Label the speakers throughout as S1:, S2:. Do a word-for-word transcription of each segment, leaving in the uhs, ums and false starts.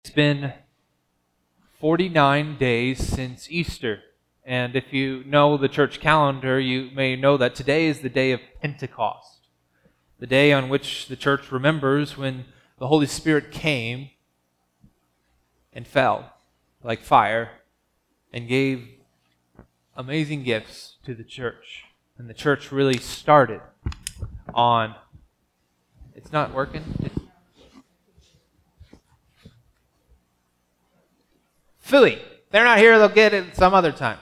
S1: It's been forty-nine days since Easter. And if you know the church calendar, you may know that today is the day of Pentecost, the day on which the church remembers when the Holy Spirit came and fell like fire and gave amazing gifts to the church. And the church really started on... It's not working? It's... Philly. They're not here, they'll get it some other time.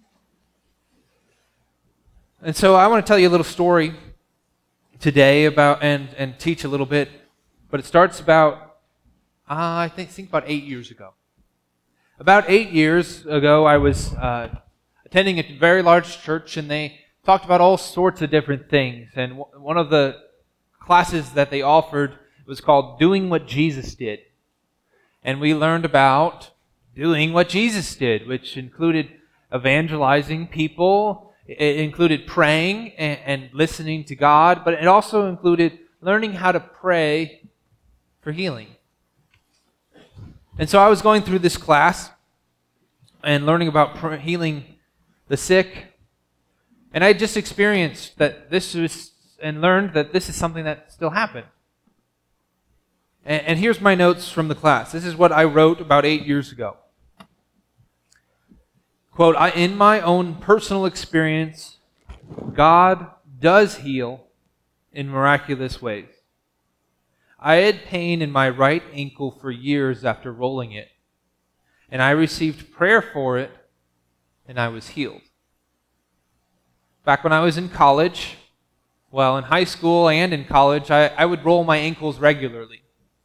S1: And so I want to tell you a little story today about and, and teach a little bit, but it starts about, uh, I think, think about eight years ago. About eight years ago, I was uh, attending a very large church, and they talked about all sorts of different things. And w- one of the classes that they offered was called Doing What Jesus Did. And we learned about doing what Jesus did, which included evangelizing people. It included praying and, and listening to God, but it also included learning how to pray for healing. And so I was going through this class and learning about pr- healing the sick, and I just experienced that this was, and learned that this is something that still happened. And, and here's my notes from the class. This is what I wrote about eight years ago. Quote, I, in my own personal experience, God does heal in miraculous ways. I had pain in my right ankle for years after rolling it, and I received prayer for it, and I was healed. Back when I was in college, well, in high school and in college, I, I would roll my ankles regularly.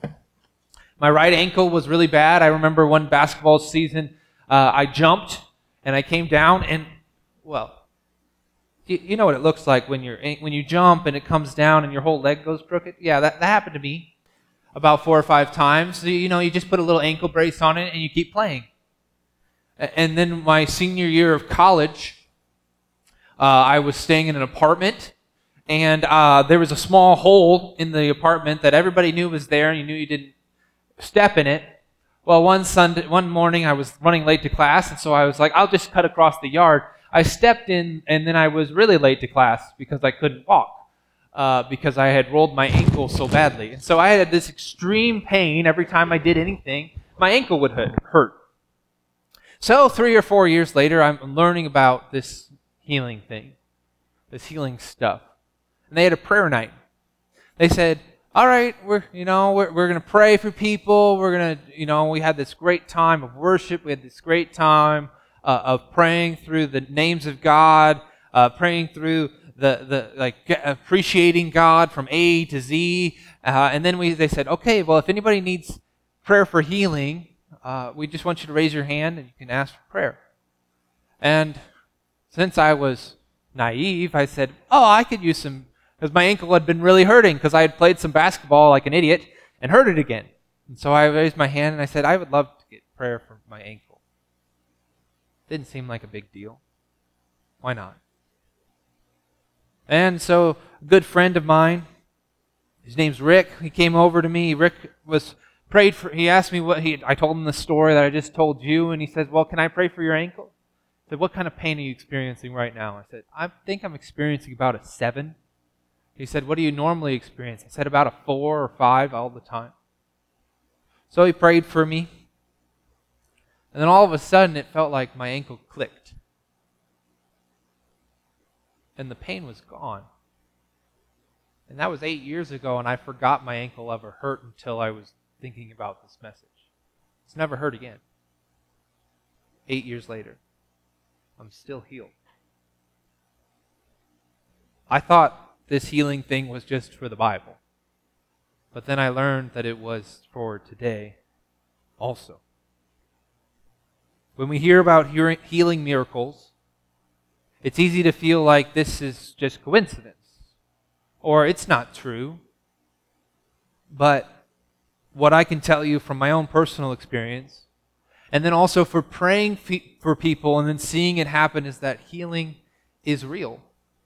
S1: My right ankle was really bad. I remember one basketball season, uh, I jumped, and I came down, and, well, you, you know what it looks like when you're when you jump and it comes down and your whole leg goes crooked? Yeah, that, that happened to me about four or five times. So, you know, you just put a little ankle brace on it and you keep playing. And then my senior year of college, uh, I was staying in an apartment, and uh, there was a small hole in the apartment that everybody knew was there, and you knew you didn't step in it. Well, one Sunday, one morning, I was running late to class, and so I was like, I'll just cut across the yard. I stepped in, and then I was really late to class because I couldn't walk uh, because I had rolled my ankle so badly. And so I had this extreme pain every time I did anything. My ankle would hurt. So three or four years later, I'm learning about this healing thing, this healing stuff. And they had a prayer night. They said, all right, we're you know we're we're gonna pray for people. We're gonna you know we had this great time of worship. We had this great time uh, of praying through the names of God, uh, praying through the the like appreciating God from A to Z. Uh, and then we they said, okay, well, if anybody needs prayer for healing, uh, we just want you to raise your hand and you can ask for prayer. And since I was naive, I said, oh, I could use some. Because my ankle had been really hurting because I had played some basketball like an idiot and hurt it again. And so I raised my hand and I said, I would love to get prayer for my ankle. Didn't seem like a big deal. Why not? And so a good friend of mine, his name's Rick, he came over to me. Rick was prayed for, he asked me what he, I told him the story that I just told you, and he said, well, can I pray for your ankle? I said, what kind of pain are you experiencing right now? I said, I think I'm experiencing about a seven. He said, what do you normally experience? I said, about a four or five all the time. So he prayed for me. And then all of a sudden, it felt like my ankle clicked. And the pain was gone. And that was eight years ago, and I forgot my ankle ever hurt until I was thinking about this message. It's never hurt again. Eight years later, I'm still healed. I thought this healing thing was just for the Bible. But then I learned that it was for today also. When we hear about healing miracles, it's easy to feel like this is just coincidence, or it's not true. But what I can tell you from my own personal experience, and then also for praying for people and then seeing it happen, is that healing is real.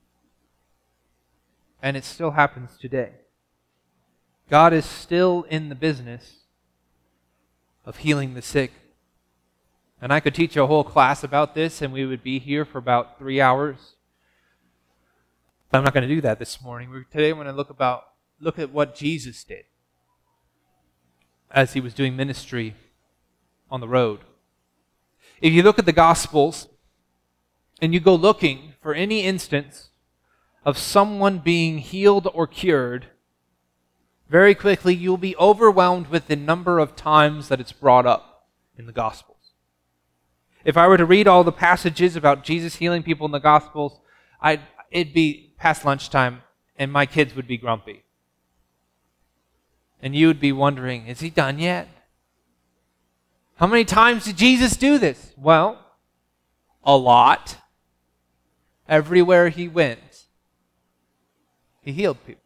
S1: And it still happens today. God is still in the business of healing the sick. And I could teach a whole class about this, and we would be here for about three hours. But I'm not going to do that this morning. We're, today I'm going to look about look at what Jesus did as he was doing ministry on the road. If you look at the Gospels and you go looking for any instance of someone being healed or cured, very quickly you'll be overwhelmed with the number of times that it's brought up in the Gospels. If I were to read all the passages about Jesus healing people in the Gospels, I'd, it'd be past lunchtime and my kids would be grumpy. And you would be wondering, is he done yet? How many times did Jesus do this? Well, a lot. Everywhere he went, he healed people.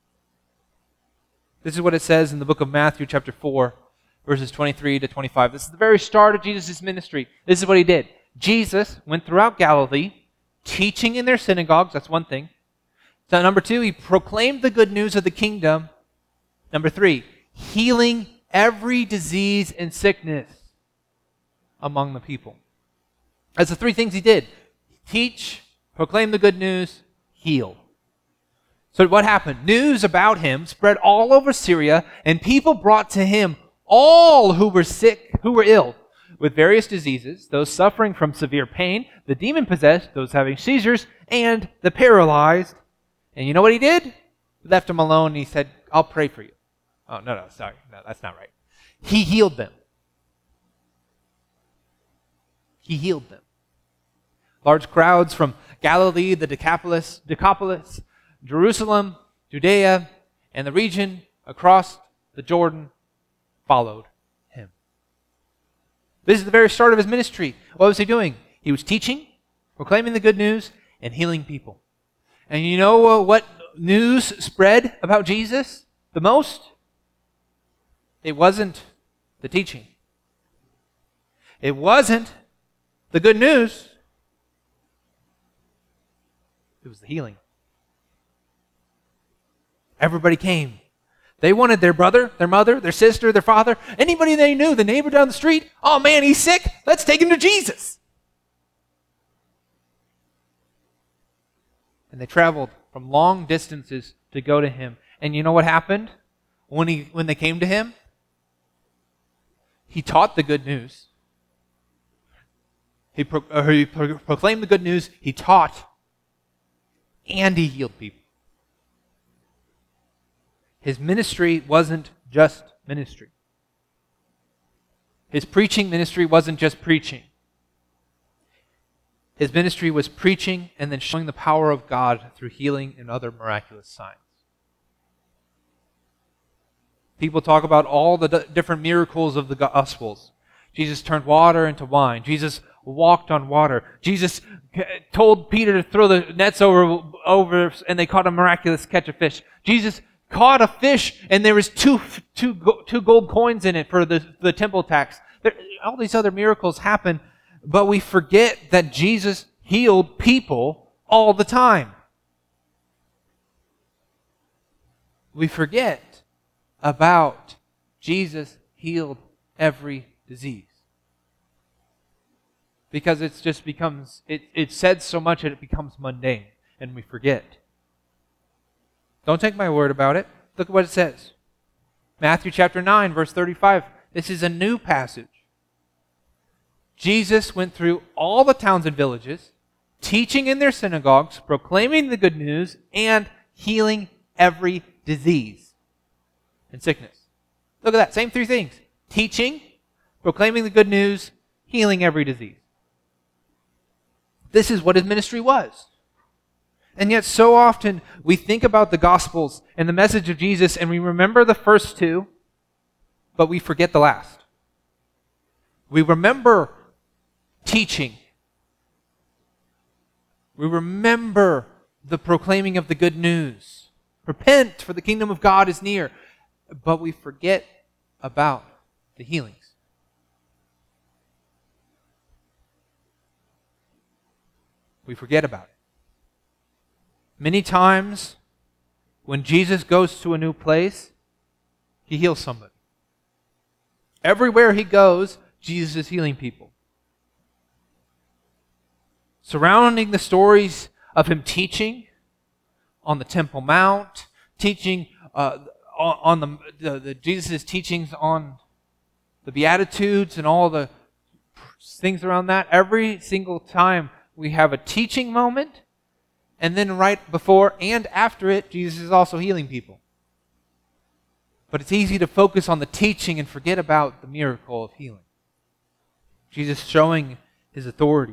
S1: This is what it says in the book of Matthew chapter four, verses twenty-three to twenty-five. This is the very start of Jesus' ministry. This is what he did. Jesus went throughout Galilee, teaching in their synagogues. That's one thing. So number two, he proclaimed the good news of the kingdom. Number three, healing every disease and sickness among the people. That's the three things he did. Teach, proclaim the good news, heal. So what happened? News about him spread all over Syria, and people brought to him all who were sick, who were ill with various diseases, those suffering from severe pain, the demon-possessed, those having seizures, and the paralyzed. And you know what he did? He left them alone, and he said, I'll pray for you. Oh, no, no, sorry. No, that's not right. He healed them. He healed them. Large crowds from Galilee, the Decapolis, Decapolis, Jerusalem, Judea, and the region across the Jordan followed him. This is the very start of his ministry. What was he doing? He was teaching, proclaiming the good news, and healing people. And you know uh, what news spread about Jesus the most? It wasn't the teaching. It wasn't the good news. It was the healing. Everybody came. They wanted their brother, their mother, their sister, their father, anybody they knew, the neighbor down the street. Oh man, he's sick. Let's take him to Jesus. And they traveled from long distances to go to him. And you know what happened when he when they came to him? He taught the good news. He, pro, or he pro, proclaimed the good news. He taught. And he healed people. His ministry wasn't just ministry. His preaching ministry wasn't just preaching. His ministry was preaching and then showing the power of God through healing and other miraculous signs. People talk about all the d- different miracles of the Gospels. Jesus turned water into wine. Jesus walked on water. Jesus told Peter to throw the nets over, over and they caught a miraculous catch of fish. Jesus caught a fish and there was two, two, two gold coins in it for the, the temple tax. There, all these other miracles happen, but we forget that Jesus healed people all the time. We forget about Jesus healed every disease. Because it just becomes, it, it's said so much that it becomes mundane and we forget. Don't take my word about it. Look at what it says. Matthew chapter nine, verse thirty-five. This is a new passage. Jesus went through all the towns and villages, teaching in their synagogues, proclaiming the good news, and healing every disease and sickness. Look at that. Same three things. Teaching, proclaiming the good news, healing every disease. This is what his ministry was. And yet so often we think about the Gospels and the message of Jesus and we remember the first two, but we forget the last. We remember teaching. We remember the proclaiming of the good news. Repent, for the kingdom of God is near. But we forget about the healings. We forget about it. Many times, when Jesus goes to a new place, he heals somebody. Everywhere he goes, Jesus is healing people. Surrounding the stories of him teaching on the Temple Mount, teaching uh, on the, the, the Jesus' teachings on the Beatitudes and all the things around that, every single time we have a teaching moment, and then right before and after it, Jesus is also healing people. But it's easy to focus on the teaching and forget about the miracle of healing. Jesus showing his authority.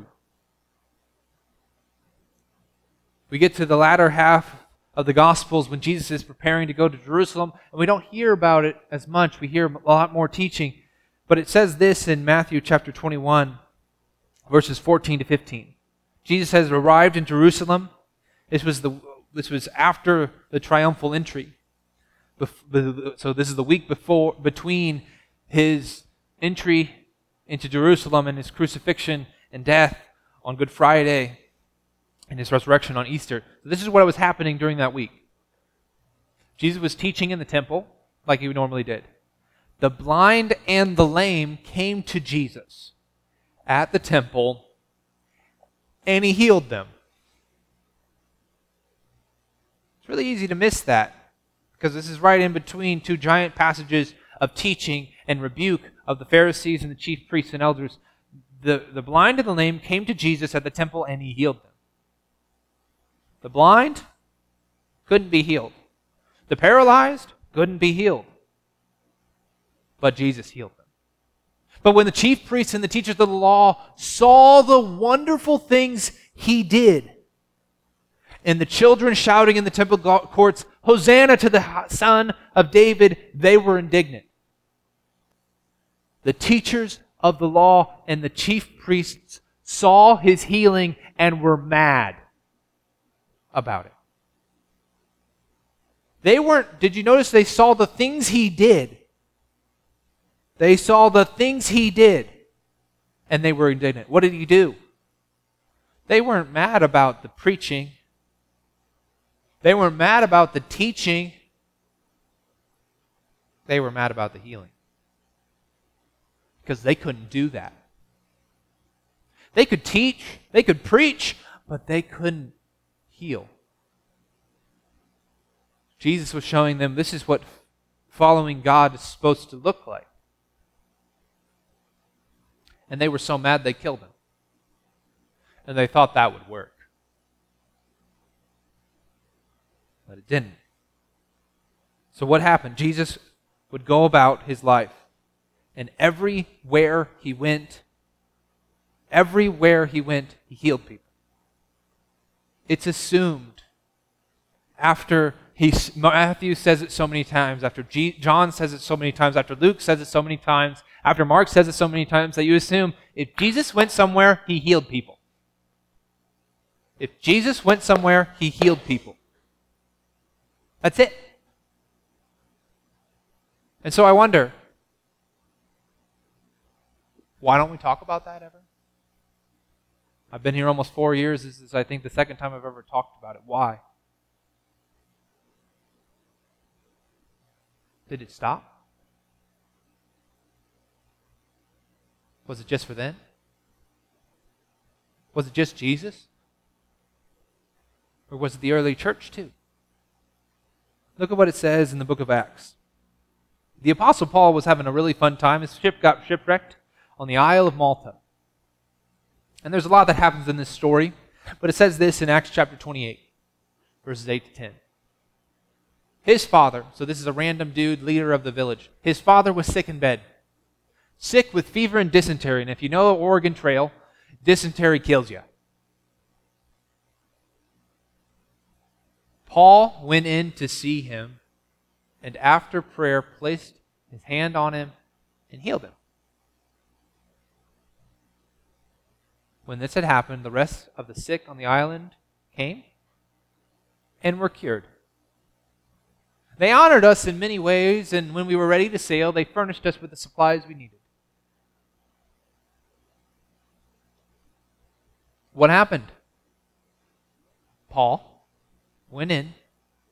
S1: We get to the latter half of the Gospels when Jesus is preparing to go to Jerusalem, and we don't hear about it as much. We hear a lot more teaching. But it says this in Matthew chapter twenty-one, verses fourteen to fifteen. Jesus has arrived in Jerusalem. This was the this was after the triumphal entry. So this is the week before between his entry into Jerusalem and his crucifixion and death on Good Friday and his resurrection on Easter. So this is what was happening during that week. Jesus was teaching in the temple like he normally did. The blind and the lame came to Jesus at the temple, and he healed them. It's really easy to miss that, because this is right in between two giant passages of teaching and rebuke of the Pharisees and the chief priests and elders. The, the blind and the lame came to Jesus at the temple, and he healed them. The blind couldn't be healed. The paralyzed couldn't be healed. But Jesus healed them. But when the chief priests and the teachers of the law saw the wonderful things he did, and the children shouting in the temple courts, "Hosanna to the Son of David," they were indignant. The teachers of the law and the chief priests saw his healing and were mad about it. They weren't, did you notice they saw the things he did? They saw the things he did, and they were indignant. What did he do? They weren't mad about the preaching. They weren't mad about the teaching. They were mad about the healing. Because they couldn't do that. They could teach, they could preach, but they couldn't heal. Jesus was showing them this is what following God is supposed to look like. And they were so mad they killed him. And they thought that would work. But it didn't. So what happened? Jesus would go about his life. And everywhere he went, everywhere he went, he healed people. It's assumed after he, Matthew says it so many times, after G, John says it so many times, after Luke says it so many times, after Mark says it so many times, that you assume if Jesus went somewhere, he healed people. If Jesus went somewhere, he healed people. That's it. And so I wonder, why don't we talk about that ever? I've been here almost four years. This is, I think, the second time I've ever talked about it. Why? Did it stop? Was it just for then? Was it just Jesus? Or was it the early church too? Look at what it says in the book of Acts. The Apostle Paul was having a really fun time. His ship got shipwrecked on the Isle of Malta. And there's a lot that happens in this story, but it says this in Acts chapter twenty-eight, verses eight to ten. His father, so this is a random dude, leader of the village, his father was sick in bed, sick with fever and dysentery. And if you know the Oregon Trail, dysentery kills you. Paul went in to see him, and after prayer placed his hand on him and healed him. When this had happened, the rest of the sick on the island came and were cured. They honored us in many ways, and when we were ready to sail, they furnished us with the supplies we needed. What happened? Paul went in,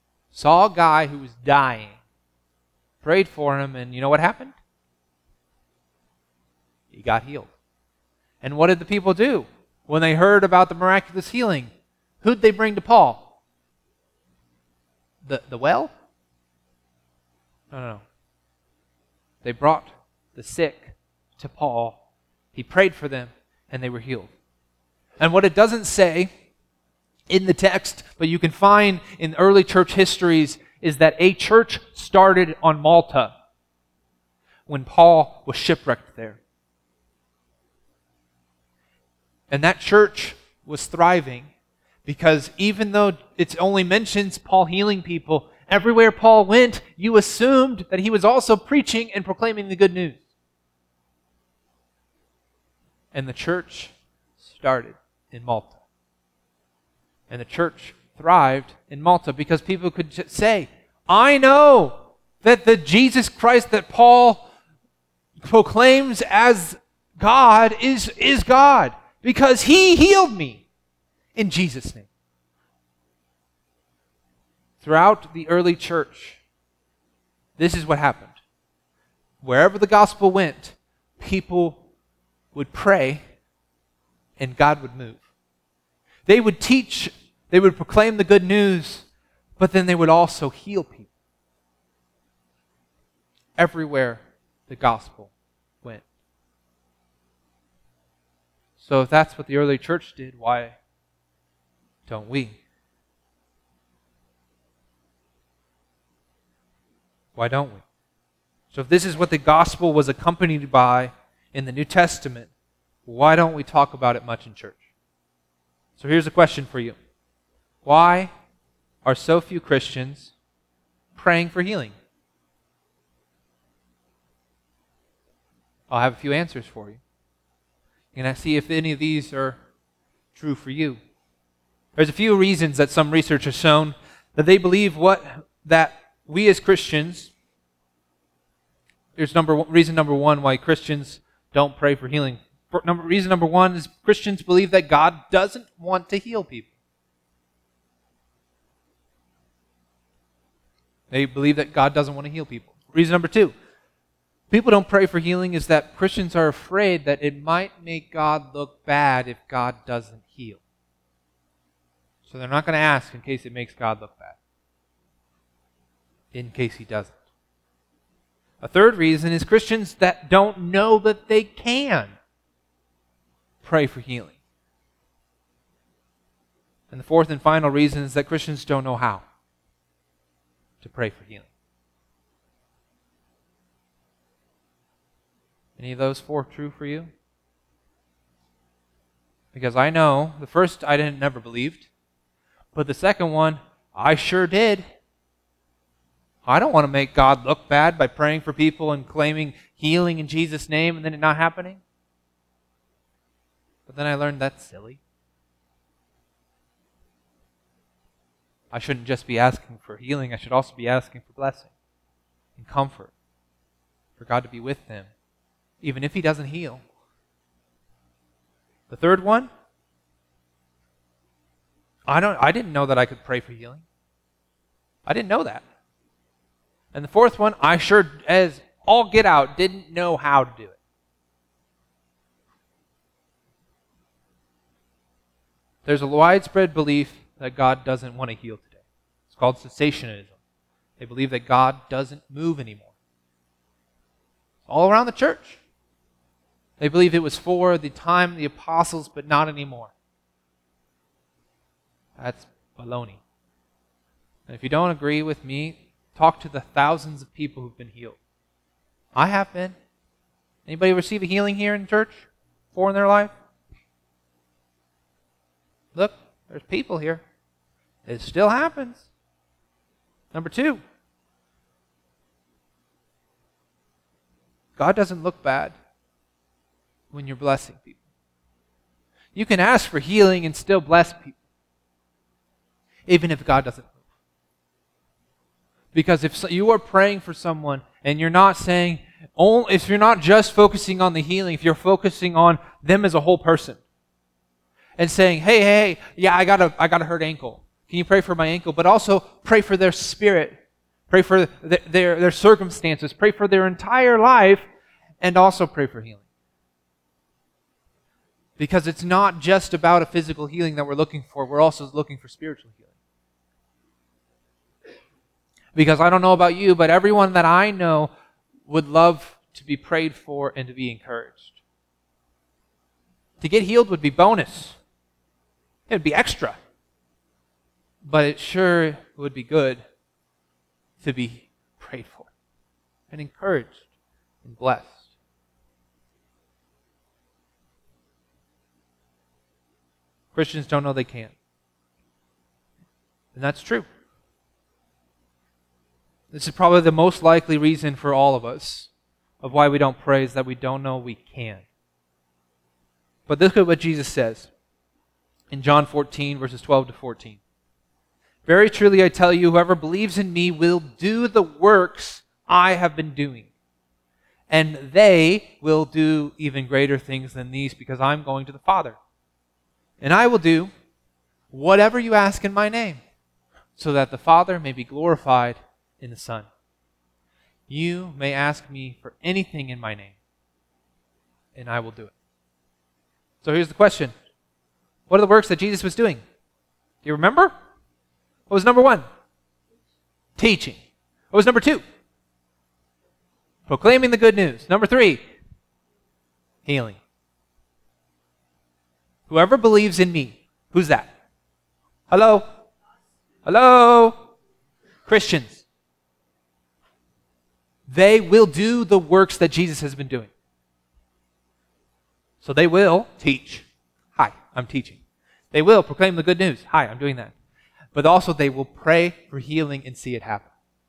S1: saw a guy who was dying, prayed for him, and you know what happened? he got healed. And what did the people do when they heard about the miraculous healing? Who'd they bring to Paul? The, the well? No, no, no. They brought the sick to Paul. He prayed for them, and they were healed. And what it doesn't say in the text, but you can find in early church histories, is that a church started on Malta when Paul was shipwrecked there. And that church was thriving because even though it only mentions Paul healing people, everywhere Paul went, you assumed that he was also preaching and proclaiming the good news. And the church started in Malta. And the church thrived in Malta because people could just say, I know that the Jesus Christ that Paul proclaims as God is, is God because he healed me in Jesus' name. Throughout the early church, this is what happened. Wherever the gospel went, people would pray and God would move. They would teach, they would proclaim the good news, but then they would also heal people. Everywhere the gospel went. So if that's what the early church did, why don't we? Why don't we? So if this is what the gospel was accompanied by in the New Testament, why don't we talk about it much in church? So here's a question for you. Why are so few Christians praying for healing? I'll have a few answers for you. And I see if any of these are true for you. There's a few reasons that some research has shown that they believe what that we as Christians, here's number one, reason number one why Christians don't pray for healing. For number, reason number one is Christians believe that God doesn't want to heal people. They believe that God doesn't want to heal people. Reason number two, people don't pray for healing is that Christians are afraid that it might make God look bad if God doesn't heal. So they're not going to ask in case it makes God look bad. In case he doesn't. A third reason is Christians that don't know that they can pray for healing. And the fourth and final reason is that Christians don't know how to pray for healing. Any of those four true for you? Because I know the first I didn't never believed, but the second one I sure did. I don't want to make God look bad by praying for people and claiming healing in Jesus' name and then it not happening. But then I learned that's silly. I shouldn't just be asking for healing. I should also be asking for blessing and comfort. For God to be with them, even if he doesn't heal. The third one, I don't I didn't know that I could pray for healing. I didn't know that. And the fourth one, I sure as all get out didn't know how to do it. There's a widespread belief that God doesn't want to heal today. It's called cessationism. They believe that God doesn't move anymore. It's all around the church. They believe it was for the time of the apostles, but not anymore. That's baloney. And if you don't agree with me, talk to the thousands of people who've been healed. I have been. Anybody receive a healing here in church? Before in their life? Look, there's people here. It still happens. Number two, God doesn't look bad when you're blessing people. You can ask for healing and still bless people, even if God doesn't move. Because if you are praying for someone and you're not saying, if you're not just focusing on the healing, if you're focusing on them as a whole person and saying, hey, hey, yeah, I got a, I got a hurt ankle. Can you pray for my ankle? But also pray for their spirit. Pray for their, their, their circumstances. Pray for their entire life and also pray for healing. Because it's not just about a physical healing that we're looking for, we're also looking for spiritual healing. Because I don't know about you, but everyone that I know would love to be prayed for and to be encouraged. To get healed would be bonus. It would be extra. But it sure would be good to be prayed for and encouraged and blessed. Christians don't know they can. And that's true. This is probably the most likely reason for all of us of why we don't pray, is that we don't know we can. But look at what Jesus says in John fourteen, verses twelve to fourteen. Very truly I tell you, whoever believes in me will do the works I have been doing. And they will do even greater things than these, because I'm going to the Father. And I will do whatever you ask in my name, so that the Father may be glorified in the Son. You may ask me for anything in my name, and I will do it. So here's the question. What are the works that Jesus was doing? Do you remember? What was number one? Teaching. What was number two? Proclaiming the good news. Number three? Healing. Whoever believes in me. Who's that? Hello? Hello? Christians. They will do the works that Jesus has been doing. So they will teach. Hi, I'm teaching. They will proclaim the good news. Hi, I'm doing that. But also they will pray for healing and see it happen.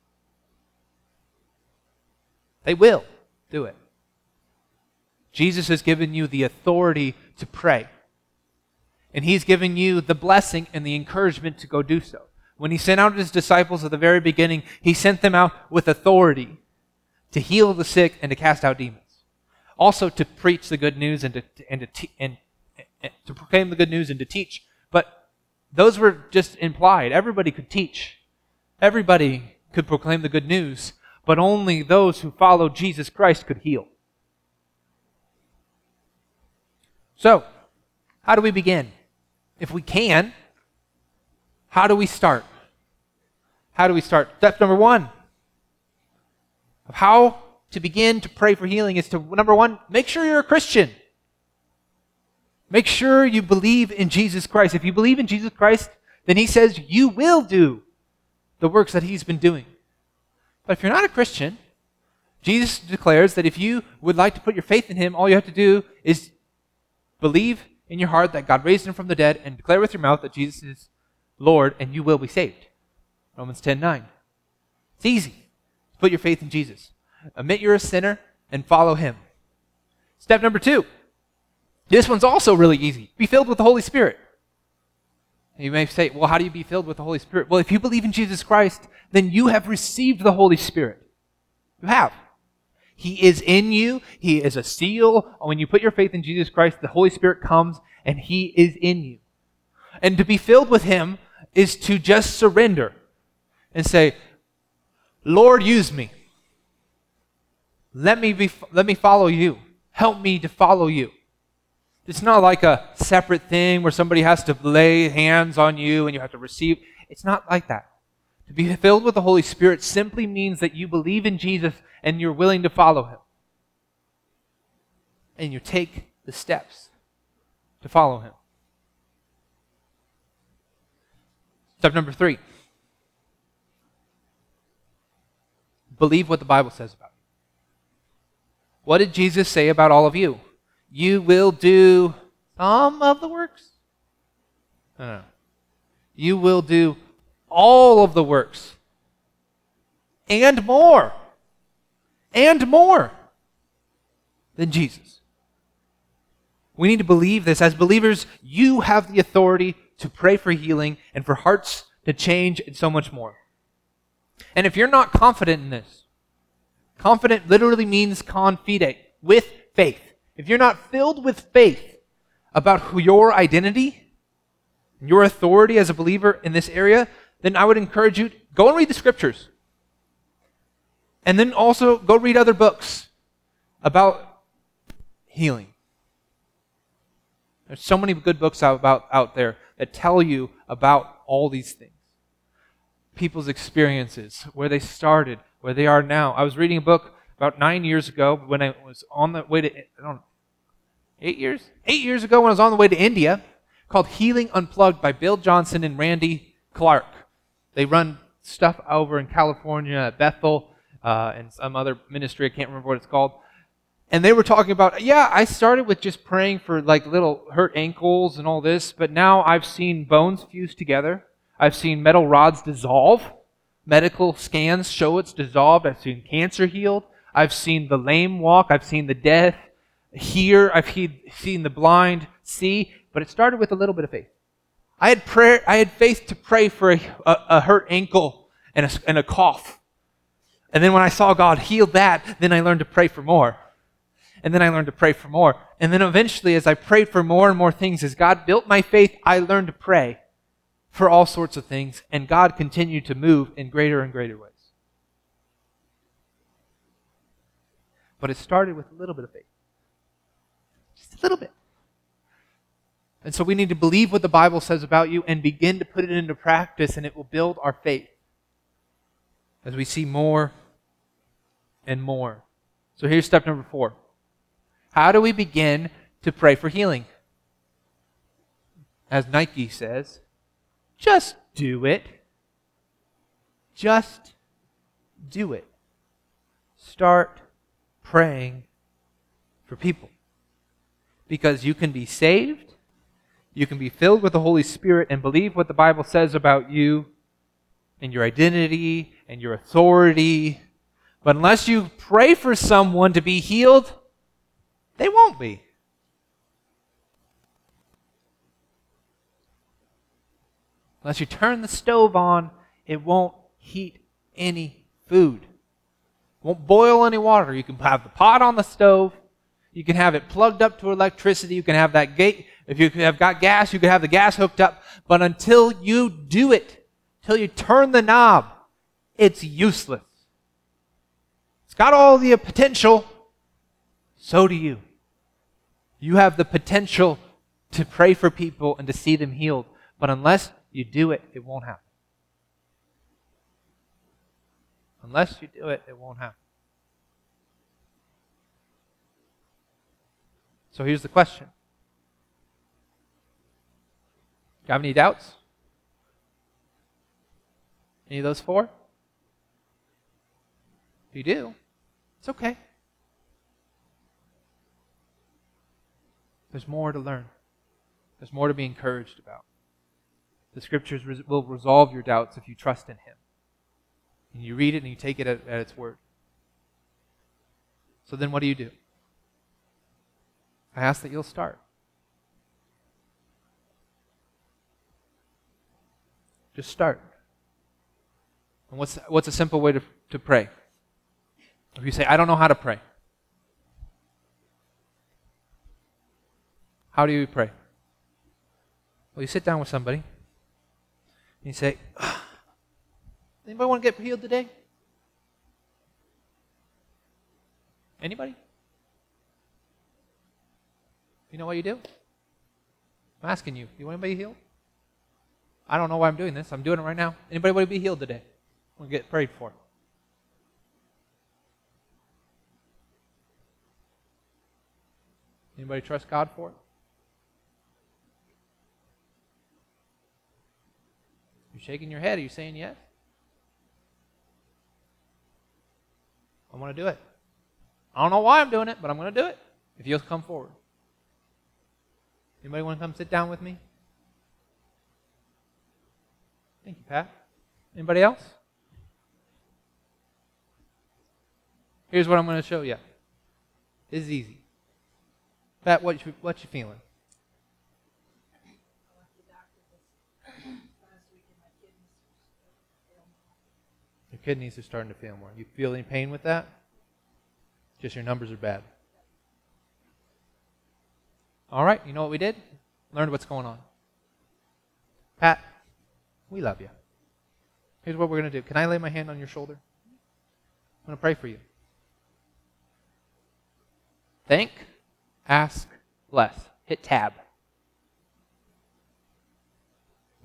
S1: They will do it. Jesus has given you the authority to pray. And He's given you the blessing and the encouragement to go do so. When He sent out His disciples at the very beginning, He sent them out with authority to heal the sick and to cast out demons. Also to preach the good news and to, and to, te- and, and to proclaim the good news and to teach. But those were just implied. Everybody could teach. Everybody could proclaim the good news. But only those who followed Jesus Christ could heal. So, how do we begin? If we can, how do we start? How do we start? Step number one of how to begin to pray for healing is to, number one, make sure you're a Christian. Make sure you believe in Jesus Christ. If you believe in Jesus Christ, then He says you will do the works that He's been doing. But if you're not a Christian, Jesus declares that if you would like to put your faith in Him, all you have to do is believe in your heart that God raised Him from the dead and declare with your mouth that Jesus is Lord, and you will be saved. Romans ten nine. It's easy. Put your faith in Jesus. Admit you're a sinner and follow Him. Step number two. This one's also really easy. Be filled with the Holy Spirit. You may say, well, how do you be filled with the Holy Spirit? Well, if you believe in Jesus Christ, then you have received the Holy Spirit. You have. He is in you. He is a seal. When you put your faith in Jesus Christ, the Holy Spirit comes and He is in you. And to be filled with Him is to just surrender and say, Lord, use me. Let me be, let me follow you. Help me to follow you. It's not like a separate thing where somebody has to lay hands on you and you have to receive. It's not like that. To be filled with the Holy Spirit simply means that you believe in Jesus and you're willing to follow Him. And you take the steps to follow Him. Step number three. Believe what the Bible says about you. What did Jesus say about all of you? You will do some of the works? No, no. You will do all of the works. And more. And more than Jesus. We need to believe this. As believers, you have the authority to pray for healing and for hearts to change and so much more. And if you're not confident in this, confident literally means confide, with faith. If you're not filled with faith about who your identity, your authority as a believer in this area, then I would encourage you, go and read the scriptures. And then also go read other books about healing. There's so many good books out, about, out there that tell you about all these things. People's experiences, where they started, where they are now. I was reading a book about nine years ago when I was on the way to, I don't know, eight years? Eight years ago when I was on the way to India, called Healing Unplugged by Bill Johnson and Randy Clark. They run stuff over in California at Bethel uh, and some other ministry. I can't remember what it's called. And they were talking about, yeah, I started with just praying for like little hurt ankles and all this, but now I've seen bones fuse together. I've seen metal rods dissolve. Medical scans show it's dissolved. I've seen cancer healed. I've seen the lame walk. I've seen the deaf hear. I've he- seen the blind see. But it started with a little bit of faith. I had prayer. I had faith to pray for a, a, a hurt ankle and a, and a cough. And then when I saw God heal that, then I learned to pray for more. And then I learned to pray for more. And then eventually, as I prayed for more and more things, as God built my faith, I learned to pray for all sorts of things. And God continued to move in greater and greater ways. But it started with a little bit of faith. Just a little bit. And so we need to believe what the Bible says about you and begin to put it into practice, and it will build our faith as we see more and more. So here's step number four. How do we begin to pray for healing? As Nike says, just do it. Just do it. Start praying for people. Because you can be saved, you can be filled with the Holy Spirit and believe what the Bible says about you and your identity and your authority. But unless you pray for someone to be healed, they won't be. Unless you turn the stove on, it won't heat any food. It won't boil any water. You can have the pot on the stove. You can have it plugged up to electricity. You can have that gate. If you have got gas, you can have the gas hooked up. But until you do it, until you turn the knob, it's useless. It's got all the potential. So do you. You have the potential to pray for people and to see them healed. But unless you do it, it won't happen. Unless you do it, it won't happen. So here's the question. Do you have any doubts? Any of those four? If you do, it's okay. There's more to learn. There's more to be encouraged about. The Scriptures res- will resolve your doubts if you trust in Him. And you read it and you take it at, at its word. So then what do you do? I ask that you'll start. Just start. And what's what's a simple way to, to pray? If you say, I don't know how to pray. How do you pray? Well, you sit down with somebody and you say, anybody want to get healed today? Anybody? You know what you do? I'm asking you, you want anybody healed? I don't know why I'm doing this. I'm doing it right now. Anybody want to be healed today? I want to get prayed for. Anybody trust God for it? You're shaking your head. Are you saying yes? I want to do it. I don't know why I'm doing it, but I'm going to do it. If you'll come forward. Anybody want to come sit down with me? Thank you, Pat. Anybody else? Here's what I'm going to show you. This is easy. Pat, what you, what you feeling? Your kidneys are starting to fail more. You feel any pain with that? Just your numbers are bad. All right, you know what we did? Learned what's going on. Pat, we love you. Here's what we're going to do. Can I lay my hand on your shoulder? I'm going to pray for you. Think, ask, bless. Hit tab.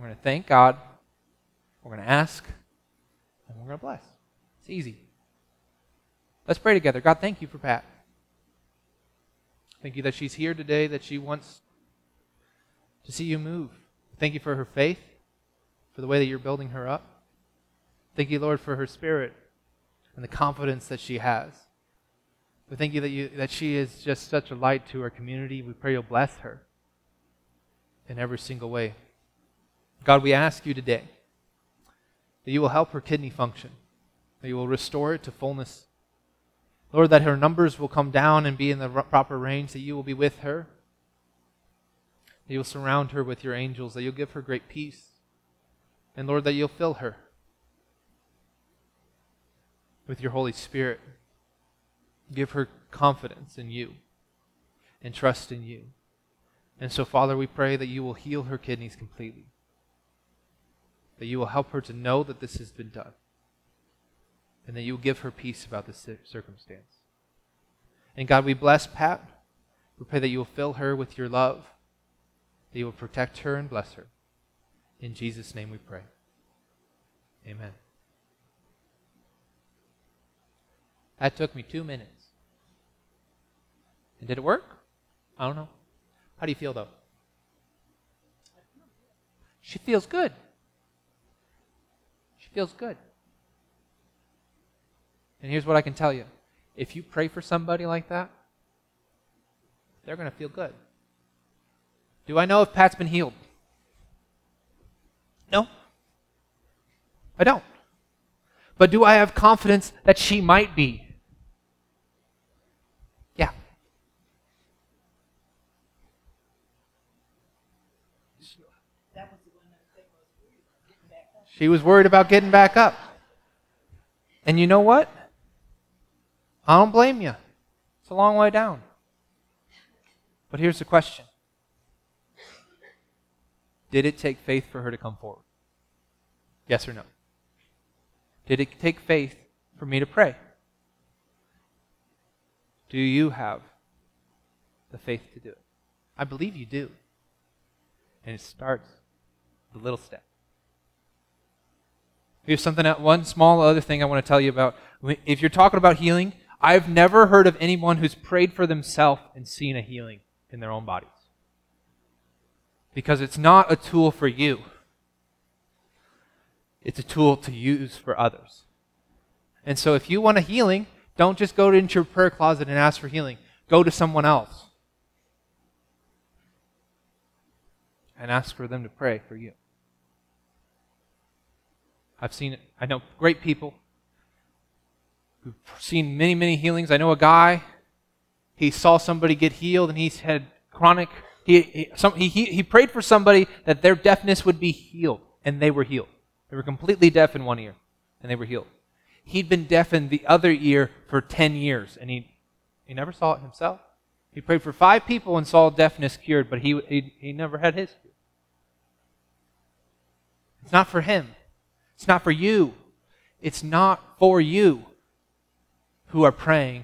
S1: We're going to thank God. We're going to ask. And we're going to bless. It's easy. Let's pray together. God, thank you for Pat. Thank you that she's here today, that she wants to see you move. Thank you for her faith, for the way that you're building her up. Thank you, Lord, for her spirit and the confidence that she has. We thank you that you that she is just such a light to our community. We pray you'll bless her in every single way. God, we ask you today that you will help her kidney function, that you will restore it to fullness. Lord, that her numbers will come down and be in the proper range, that you will be with her, that you'll surround her with your angels, that you'll give her great peace, and Lord, that you'll fill her with your Holy Spirit. Give her confidence in you and trust in you. And so, Father, we pray that you will heal her kidneys completely, that you will help her to know that this has been done, and that you will give her peace about this circumstance. And God, we bless Pat. We pray that you will fill her with your love, that you will protect her and bless her. In Jesus' name we pray. Amen. That took me two minutes. And did it work? I don't know. How do you feel, though? She feels good. She feels good. And here's what I can tell you. If you pray for somebody like that, they're going to feel good. Do I know if Pat's been healed? No. I don't. But do I have confidence that she might be? Yeah. She was worried about getting back up. And you know what? I don't blame you. It's a long way down. But here's the question. Did it take faith for her to come forward? Yes or no? Did it take faith for me to pray? Do you have the faith to do it? I believe you do. And it starts with a little step. Here's something, one small other thing I want to tell you about. If you're talking about healing, I've never heard of anyone who's prayed for themselves and seen a healing in their own bodies. Because it's not a tool for you. It's a tool to use for others. And so if you want a healing, don't just go into your prayer closet and ask for healing. Go to someone else and ask for them to pray for you. I've seen it. I know great people who've seen many, many healings. I know a guy, he saw somebody get healed and he's had chronic, he, he, some, he, he, he prayed for somebody that their deafness would be healed, and they were healed. They were completely deaf in one ear, and they were healed. He'd been deaf in the other ear for ten years, and he, he never saw it himself. He prayed for five people and saw deafness cured, but he, he, he never had his cured. It's not for him. It's not for you. It's not for you who are praying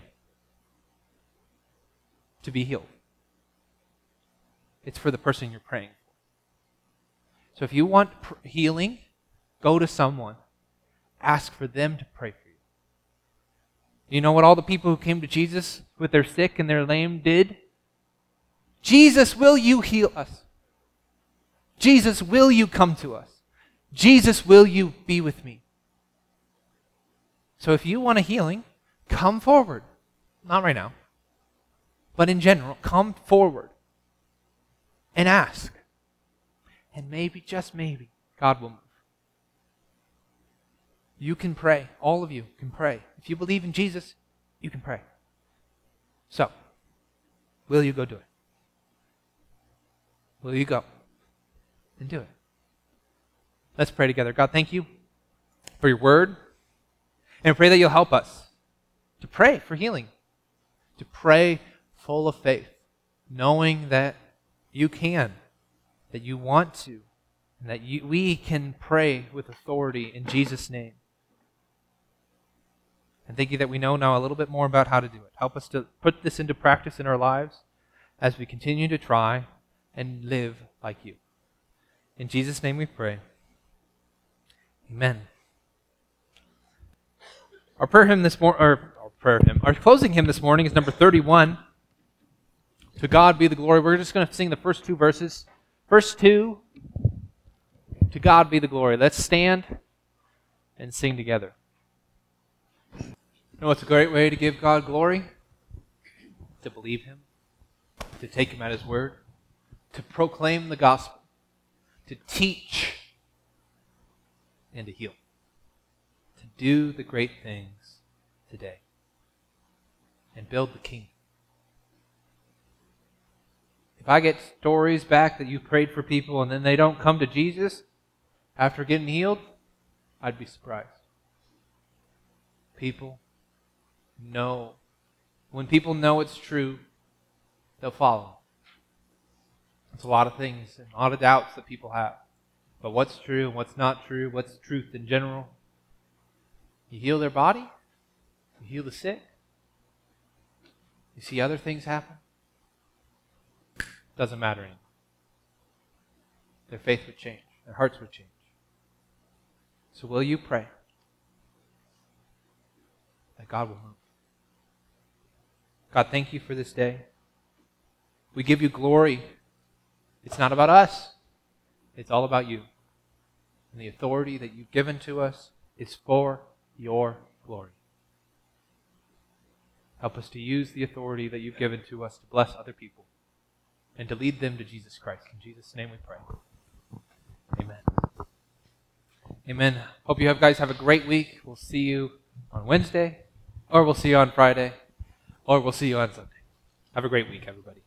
S1: to be healed. It's for the person you're praying for. So if you want pr- healing, go to someone. Ask for them to pray for you. You know what all the people who came to Jesus with their sick and their lame did? Jesus, will you heal us? Jesus, will you come to us? Jesus, will you be with me? So if you want a healing, come forward. Not right now. But in general, come forward and ask. And maybe, just maybe, God will move. You can pray. All of you can pray. If you believe in Jesus, you can pray. So, will you go do it? Will you go and do it? Let's pray together. God, thank you for your word. And I pray that you'll help us to pray for healing. To pray full of faith, knowing that you can, that you want to, and that you, we can pray with authority in Jesus' name. And thank you that we know now a little bit more about how to do it. Help us to put this into practice in our lives as we continue to try and live like you. In Jesus' name we pray. Amen. Our prayer hymn this morning, or our prayer hymn, our closing hymn this morning is number thirty-one. To God be the glory. We're just going to sing the first two verses. First two, to God be the glory. Let's stand and sing together. You know what's a great way to give God glory? To believe Him, to take Him at His word, to proclaim the gospel, to teach, and to heal. To do the great things today and build the kingdom. If I get stories back that you prayed for people and then they don't come to Jesus after getting healed, I'd be surprised. People know. When people know it's true, they'll follow. There's a lot of things and a lot of doubts that people have. But what's true and what's not true, what's truth in general? You heal their body. You heal the sick. You see other things happen. Doesn't matter anymore. Their faith would change. Their hearts would change. So will you pray that God will move? God, thank you for this day. We give you glory. It's not about us. It's all about you. And the authority that you've given to us is for your glory. Help us to use the authority that you've given to us to bless other people and to lead them to Jesus Christ. In Jesus' name we pray. Amen. Amen. Hope you have guys have a great week. We'll see you on Wednesday, or we'll see you on Friday, or we'll see you on Sunday. Have a great week, everybody.